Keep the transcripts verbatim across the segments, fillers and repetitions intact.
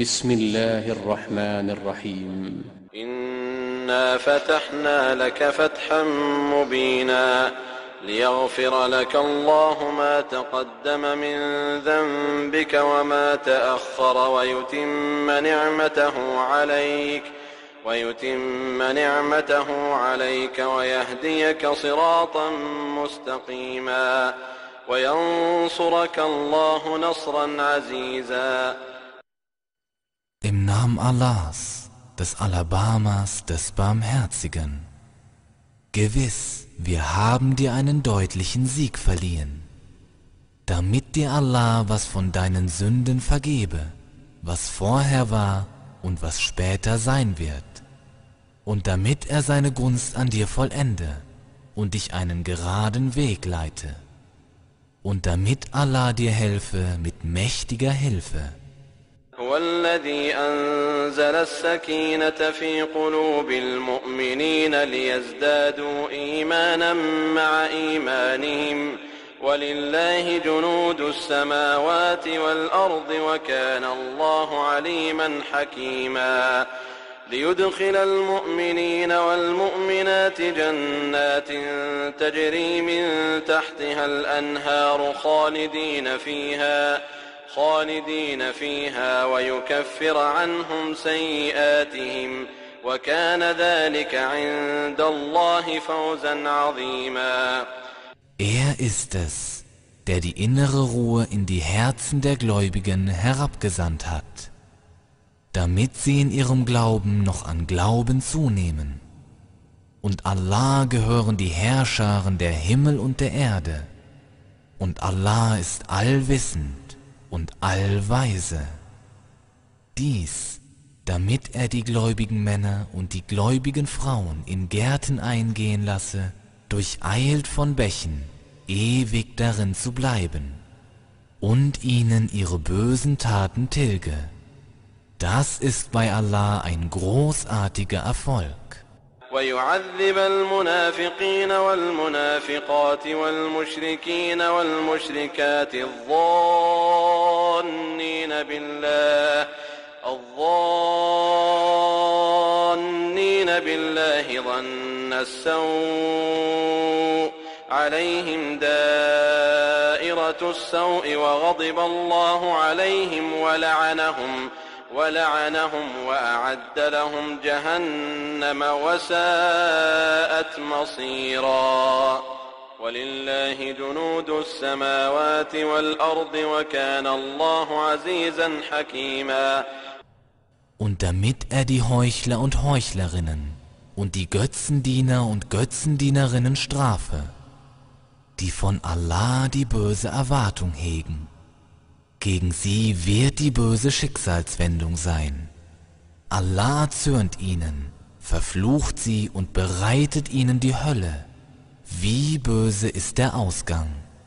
بسم الله الرحمن الرحيم إنا فتحنا لك فتحا مبينا ليغفر لك الله ما تقدم من ذنبك وما تأخر ويتم نعمته عليك ويتم نعمته عليك ويهديك صراطا مستقيما وينصرك الله نصرا عزيزا. Im Namen Allahs, des Alabamas, des Barmherzigen. Gewiss, wir haben dir einen deutlichen Sieg verliehen, damit dir Allah was von deinen Sünden vergebe, was vorher war und was später sein wird, und damit er seine Gunst an dir vollende und dich einen geraden Weg leite, und damit Allah dir helfe mit mächtiger Hilfe. هو الذي أنزل السكينة في قلوب المؤمنين ليزدادوا إيمانا مع إيمانهم ولله جنود السماوات والأرض وكان الله عليما حكيما. ليدخل المؤمنين والمؤمنات جنات تجري من تحتها الأنهار خالدين فيها خالدين فيها ويكفر عنهم سيئاتهم وكان ذلك عند الله فوزا عظيما. Er ist es, der die innere Ruhe in die Herzen der Gläubigen herabgesandt hat, damit sie in ihrem Glauben noch an Glauben zunehmen. Und Allah gehören die Herrscharen der Himmel und der Erde, und Allah ist allwissend und allweise. Dies, damit er die gläubigen Männer und die gläubigen Frauen in Gärten eingehen lasse, durcheilt von Bächen, ewig darin zu bleiben, und ihnen ihre bösen Taten tilge. Das ist bei Allah ein großartiger Erfolg. ويعذب المنافقين والمنافقات والمشركين والمشركات الظانين بالله الظانين بالله ظن السوء عليهم دائرة السوء وغضب الله عليهم ولعنهم ولعنهم وأعد لهم جهنم وساءت مصيرا. ولله جنود السماوات والأرض وكان الله عزيزا حكيما. Und damit er die Heuchler und Heuchlerinnen und die Götzendiener und Götzendienerinnen strafe, die von Allah die böse Erwartung hegen. Gegen sie wird die böse Schicksalswendung sein. Allah zürnt ihnen, verflucht sie und bereitet ihnen die Hölle. Wie böse ist der Ausgang.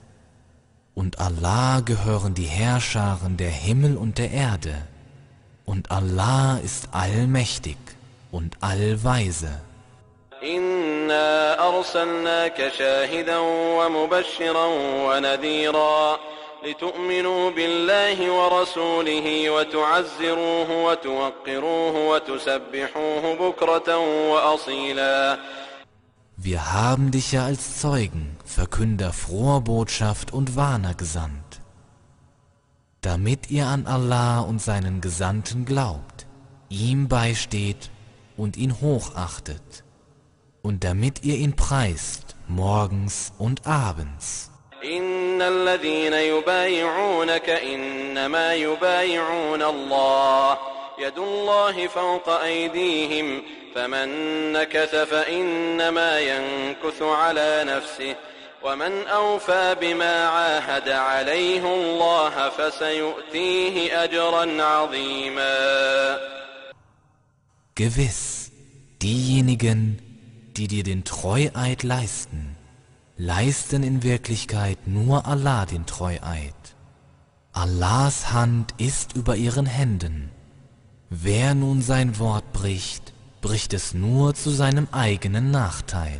Und Allah gehören die Herrscharen der Himmel und der Erde. Und Allah ist allmächtig und allweise. Inna arsalnaka shahidan wa mubashiran wa nadhira لتؤمنوا بالله ورسوله وتعزروه وتوقروه وتسبحوه بكرة وأصيلا. Wir haben dich ja als Zeugen, Verkünder froher Botschaft und Warner gesandt, damit ihr an Allah und seinen Gesandten glaubt, ihm beisteht und ihn hochachtet, und damit ihr ihn preist morgens und abends. إن الذين يبايعونك إنما يبايعون الله يد الله فوق أيديهم فمن نكث فإنما ينكث على نفسه ومن أوفى بما عاهد عليه الله فسيؤتيه أجرا عظيما. Gewiss, diejenigen, die dir den Treueid leisten, leisten in Wirklichkeit nur Allah den Treueid. Allahs Hand ist über ihren Händen. Wer nun sein Wort bricht, bricht es nur zu seinem eigenen Nachteil.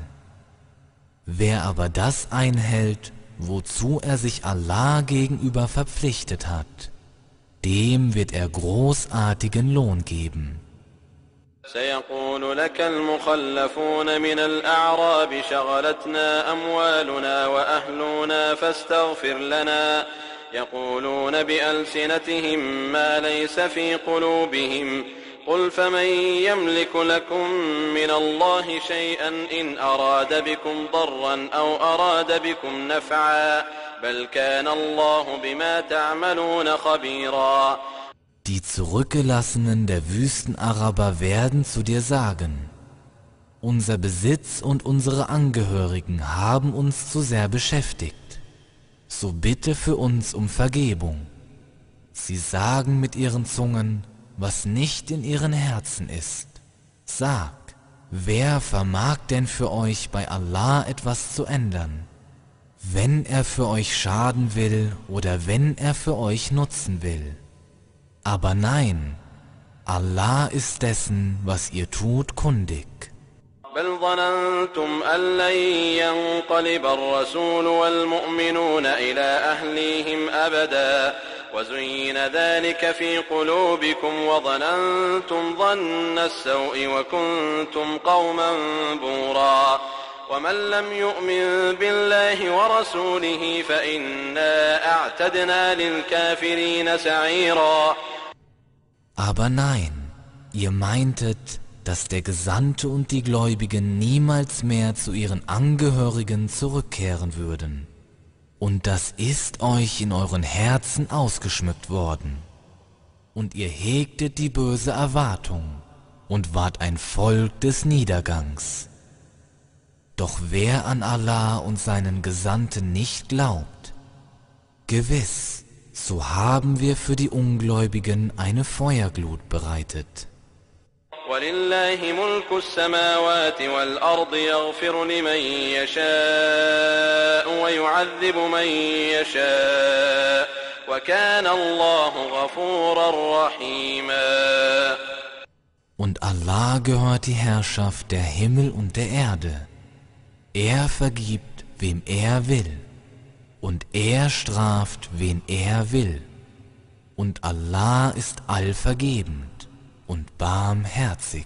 Wer aber das einhält, wozu er sich Allah gegenüber verpflichtet hat, dem wird er großartigen Lohn geben. سيقول لك المخلفون من الأعراب شغلتنا أموالنا وأهلنا فاستغفر لنا يقولون بألسنتهم ما ليس في قلوبهم قل فمن يملك لكم من الله شيئا إن أراد بكم ضرا أو أراد بكم نفعا بل كان الله بما تعملون خبيرا. Die Zurückgelassenen der Wüstenaraber werden zu dir sagen: Unser Besitz und unsere Angehörigen haben uns zu sehr beschäftigt. So bitte für uns um Vergebung. Sie sagen mit ihren Zungen, was nicht in ihren Herzen ist. Sag, wer vermag denn für euch bei Allah etwas zu ändern, wenn er für euch schaden will oder wenn er für euch nutzen will? Aber nein, Allah ist dessen, was ihr tut, kundig. بل ظننتم أن لن ينقلب الرسول والمؤمنون إلى أهليهم أبدا وزين ذلك في قلوبكم وظننتم ظن السوء وكنتم قوما بورا ومن لم يؤمن بالله ورسوله فإنا أعتدنا للكافرين سعيرا. Aber nein, ihr meintet, dass der Gesandte und die Gläubigen niemals mehr zu ihren Angehörigen zurückkehren würden. Und das ist euch in euren Herzen ausgeschmückt worden. Und ihr hegtet die böse Erwartung und wart ein Volk des Niedergangs. Doch wer an Allah und seinen Gesandten nicht glaubt, gewiss, so haben wir für die Ungläubigen eine Feuerglut bereitet. ولله ملك السماوات والأرض يغفر لمن يشاء ويعذب من يشاء وكان الله غفورا رحيما. Und Allah gehört die Herrschaft der Himmel und der Erde. Er vergibt, wem er will, und er straft, wen er will. Und Allah ist allvergebend und barmherzig.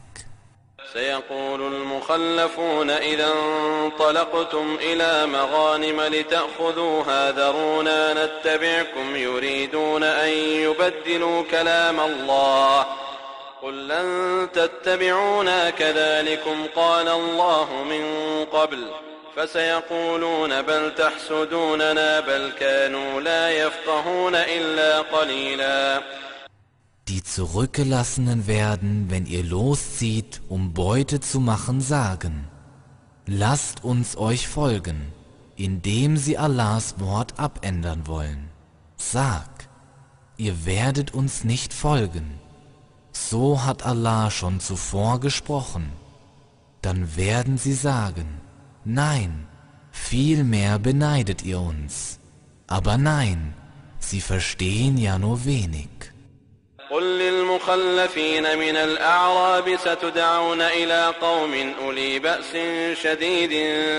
سيقول المخلفون إذا انطلقتم إلى مغانم لتأخذوها ذرونا نتبعكم يريدون أن يبدلوا كلام الله قل لن تتبعونا كذلكم قال الله من قبل فسيقولون بل تحسدوننا بل كانوا لا يفقهون إلا قليلا. Die Zurückgelassenen werden, wenn ihr loszieht, um Beute zu machen, sagen: Lasst uns euch folgen, indem sie Allahs Wort abändern wollen. Sag, ihr werdet uns nicht folgen. So hat Allah schon zuvor gesprochen. Dann werden sie sagen: Nein, vielmehr beneidet ihr uns. Aber nein, sie verstehen ja nur wenig. قل للمخلفين من الأعراب ستدعون إلى قوم أولي بأس شديد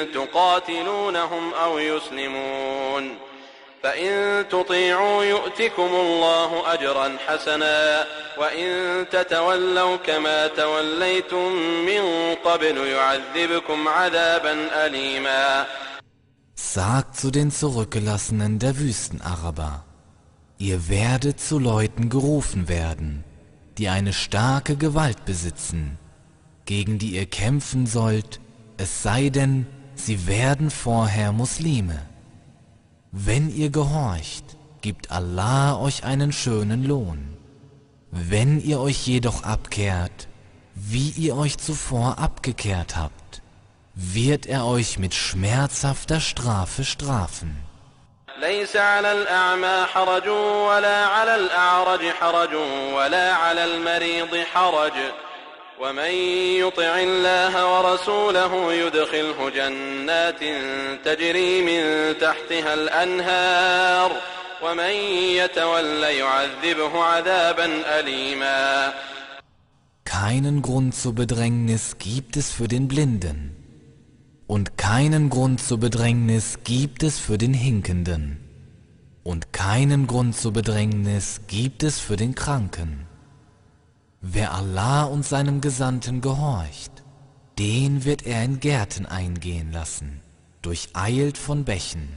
تقاتلونهم أو يسلمون فإن تطيعوا يؤتكم الله أجرا حسنا وإن تتولوا كما توليتم من قبل يعذبكم عذابا أليما. Sagt zu den Zurückgelassenen der Wüstenaraber: Ihr werdet zu Leuten gerufen werden, die eine starke Gewalt besitzen, gegen die ihr kämpfen sollt, es sei denn, sie werden vorher Muslime. Wenn ihr gehorcht, gibt Allah euch einen schönen Lohn. Wenn ihr euch jedoch abkehrt, wie ihr euch zuvor abgekehrt habt, wird er euch mit schmerzhafter Strafe strafen. ليس على الأعمى حرج ولا على الأعرج حرج ولا على المريض حرج ومن يطع الله ورسوله يدخله جنات تجري من تحتها الأنهار ومن يتولى يعذبه عذابا أليما. Keinen Grund zur Bedrängnis gibt es für den Blinden. Und keinen Grund zur Bedrängnis gibt es für den Hinkenden. und keinen Grund zur Bedrängnis gibt es für den Kranken. Wer Allah und seinem Gesandten gehorcht, den wird er in Gärten eingehen lassen, durcheilt von Bächen.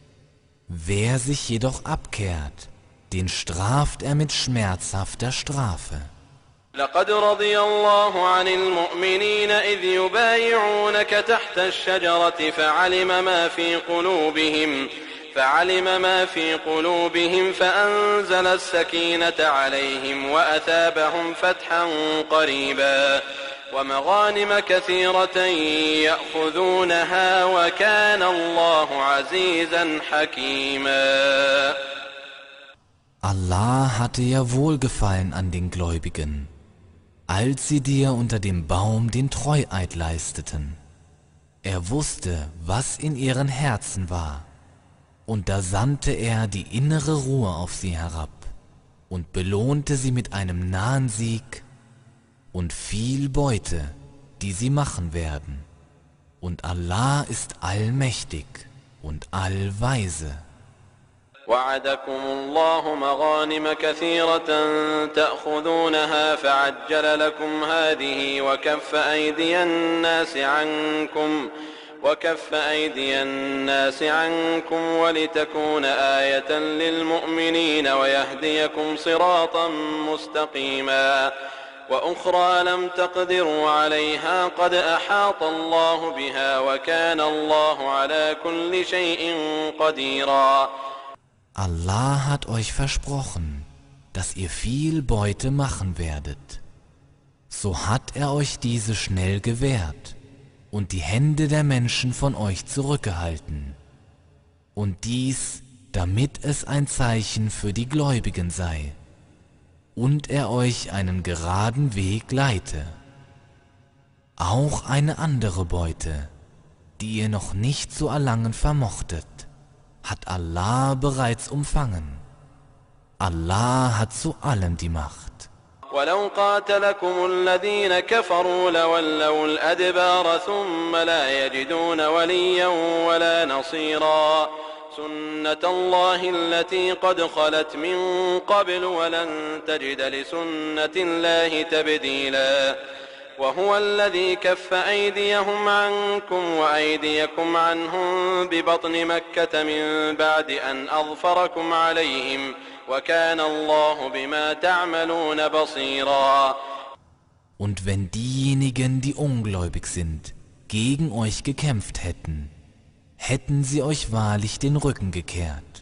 Wer sich jedoch abkehrt, den straft er mit schmerzhafter Strafe. لقد رضي الله عن المؤمنين إذ يبايعونك تحت الشجرة فعلم ما في قلوبهم فعلم ما في قلوبهم فأنزل السكينة عليهم وأثابهم فتحا قريبا ومغانم كثيرة يأخذونها وكان الله عزيزا حكيما. Allah hatte ja Wohlgefallen an den Gläubigen, als sie dir unter dem Baum den Treueid leisteten. Er wusste, was in ihren Herzen war, und da sandte er die innere Ruhe auf sie herab und belohnte sie mit einem nahen Sieg und viel Beute, die sie machen werden. Und Allah ist allmächtig und allweise. وعدكم الله مغانم كثيرة تأخذونها فعجل لكم هذه وكف أيدي الناس عنكم وكف أيدي الناس عنكم ولتكون آية للمؤمنين ويهديكم صراطا مستقيما وأخرى لم تقدروا عليها قد أحاط الله بها وكان الله على كل شيء قديرا. Allah hat euch versprochen, dass ihr viel Beute machen werdet. So hat er euch diese schnell gewährt und die Hände der Menschen von euch zurückgehalten. Und dies, damit es ein Zeichen für die Gläubigen sei und er euch einen geraden Weg leite. Auch eine andere Beute, die ihr noch nicht zu erlangen vermochtet, hat Allah bereits umfangen. Allah hat zu allem die Macht. ولو قاتلكم الذين كفروا لولوا الأدبار ثم لا يجدون وليا ولا نصيرا سنة الله التي قد خلت من قبل ولن تجد لسنة الله تبديلا وهو الذي كف أيديهم عنكم وأيديكم عنهم ببطن مكة من بعد أن أظفركم عليهم وكان الله بما تعملون بصيرا. Und wenn diejenigen, die ungläubig sind, gegen euch gekämpft hätten, hätten sie euch wahrlich den Rücken gekehrt.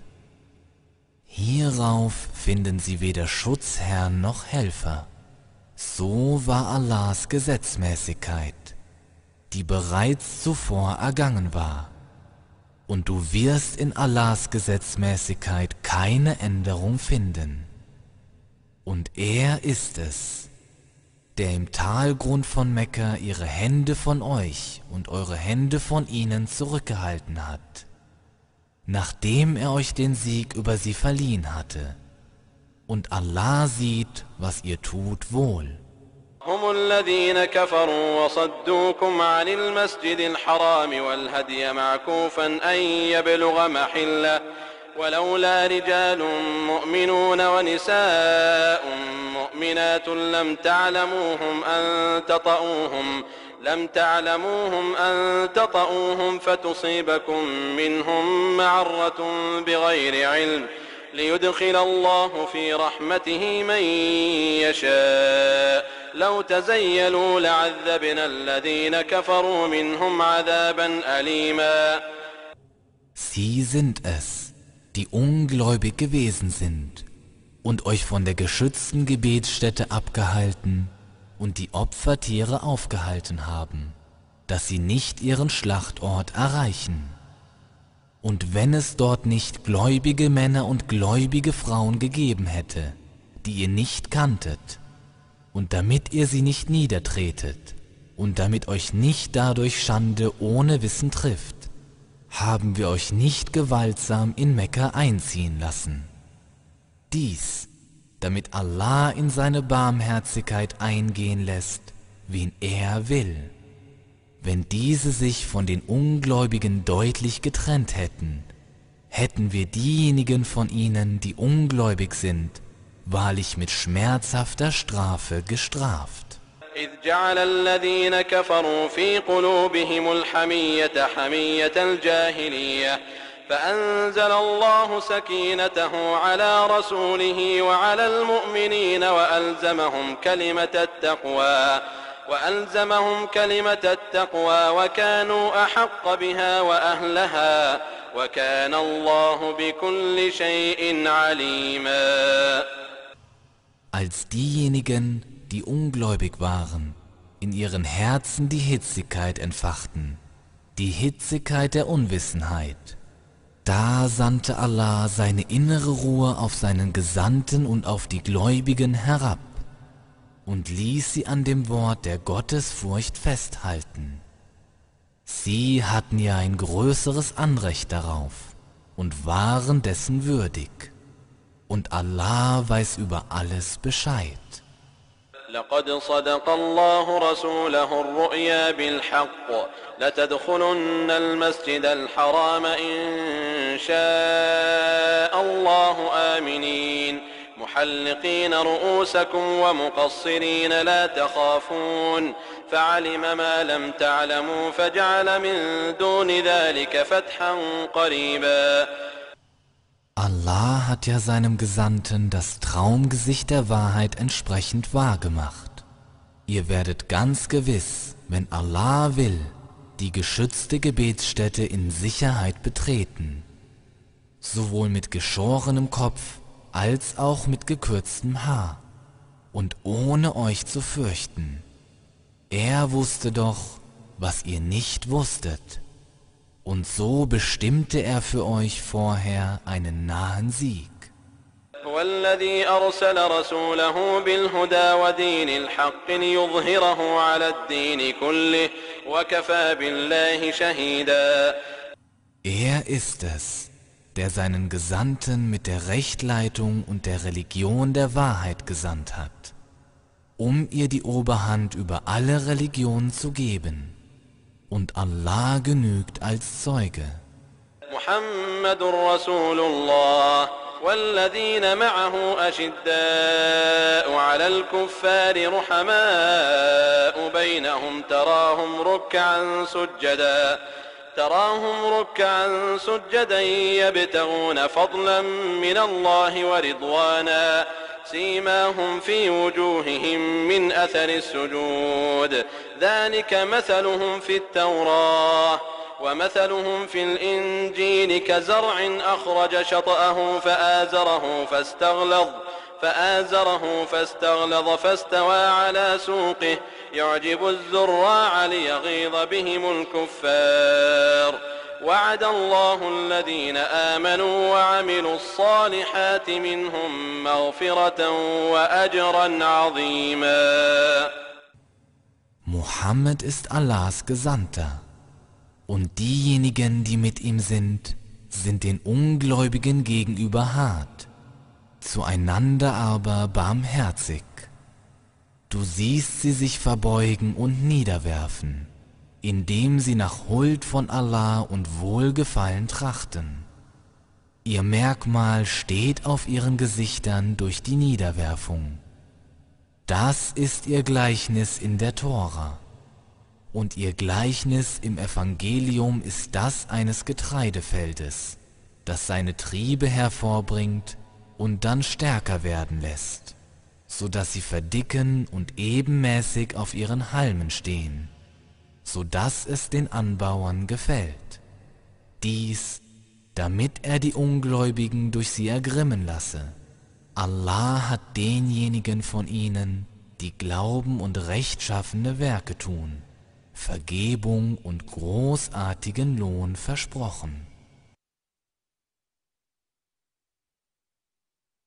Hierauf finden sie weder Schutzherrn noch Helfer. So war Allahs Gesetzmäßigkeit, die bereits zuvor ergangen war. Und du wirst in Allahs Gesetzmäßigkeit keine Änderung finden. Und er ist es, der im Talgrund von Mekka ihre Hände von euch und eure Hände von ihnen zurückgehalten hat, nachdem er euch den Sieg über sie verliehen hatte. Und Allah sieht, was ihr tut, wohl. هم الذين كفروا وصدوكم عن المسجد الحرام والهدي معكوفا أن يبلغ محله ولولا رجال مؤمنون ونساء مؤمنات لم تعلموهم أن تطؤوهم لم تعلموهم أن تطؤوهم فتصيبكم منهم معرة بغير علم ليدخل الله في رحمته من يشاء لو تزيلوا لعذبنا الذين كفروا منهم عذابا أليما. Sie sind es, die ungläubig gewesen sind und euch von der geschützten Gebetsstätte abgehalten und die Opfertiere aufgehalten haben, dass sie nicht ihren Schlachtort erreichen. Und wenn es dort nicht gläubige Männer und gläubige Frauen gegeben hätte, die ihr nicht kanntet, und damit ihr sie nicht niedertretet, und damit euch nicht dadurch Schande ohne Wissen trifft, haben wir euch nicht gewaltsam in Mekka einziehen lassen. Dies, damit Allah in seine Barmherzigkeit eingehen lässt, wen er will. Wenn diese sich von den Ungläubigen deutlich getrennt hätten, hätten wir diejenigen von ihnen, die ungläubig sind, wahrlich mit schmerzhafter Strafe gestraft. إذ جعل الذين كفروا في قلوبهم الحمية حمية الجاهلية فأنزل الله سكينته على رسوله وعلى المؤمنين وألزمهم كلمة التقوى وألزمهم كلمة التقوى وكانوا أحق بها وأهلها وكان الله بكل شيء عليما. Als diejenigen, die ungläubig waren, in ihren Herzen die Hitzigkeit entfachten, die Hitzigkeit der Unwissenheit, da sandte Allah seine innere Ruhe auf seinen Gesandten und auf die Gläubigen herab und ließ sie an dem Wort der Gottesfurcht festhalten. Sie hatten ja ein größeres Anrecht darauf und waren dessen würdig. Und Allah weiß über alles Bescheid. لقد صدق الله رسوله الرؤيا بالحق لتدخلن المسجد الحرام إن شاء الله آمنين محلقين رؤوسكم ومقصرين لا تخافون فعلم ما لم تعلموا فجعل من دون ذلك فتحا قريبا. Allah hat ja seinem Gesandten das Traumgesicht der Wahrheit entsprechend wahrgemacht. Ihr werdet ganz gewiss, wenn Allah will, die geschützte Gebetsstätte in Sicherheit betreten, sowohl mit geschorenem Kopf als auch mit gekürztem Haar und ohne euch zu fürchten. Er wusste doch, was ihr nicht wusstet. Und so bestimmte er für euch vorher einen nahen Sieg. والذي أرسل رسوله بالهدى ودين الحق ليظهره على الدين كله وكفى بالله شهيدا. Er ist es, der seinen Gesandten mit der Rechtleitung und der Religion der Wahrheit gesandt hat, um ihr die Oberhand über alle Religionen zu geben. Und Allah genügt als Zeuge. محمد رسول الله والذين معه أشداء على الكفار رحماء بينهم تراهم ركعا سجدا تراهم ركعا سجدا يبتغون فضلا من الله ورضوانا سيماهم في وجوههم من أثر السجود ذلك مثلهم في التوراة ومثلهم في الإنجيل كزرع أخرج شطأه فآزره فاستغلظ فآزره فاستغلظ فاستوى على سوقه يعجب الزراع ليغيظ بهم الكفار وعد الله الذين آمنوا وعملوا الصالحات منهم مغفرة وأجرا عظيما. Mohammed ist Allahs Gesandter, und diejenigen, die mit ihm sind, sind den Ungläubigen gegenüber hart, zueinander aber barmherzig. Du siehst sie sich verbeugen und niederwerfen, indem sie nach Huld von Allah und Wohlgefallen trachten. Ihr Merkmal steht auf ihren Gesichtern durch die Niederwerfung. Das ist ihr Gleichnis in der Tora. Und ihr Gleichnis im Evangelium ist das eines Getreidefeldes, das seine Triebe hervorbringt und dann stärker werden lässt, so dass sie verdicken und ebenmäßig auf ihren Halmen stehen, so dass es den Anbauern gefällt. Dies, damit er die Ungläubigen durch sie ergrimmen lasse. Allah hat denjenigen von ihnen, die glauben und rechtschaffene Werke tun, Vergebung und großartigen Lohn versprochen.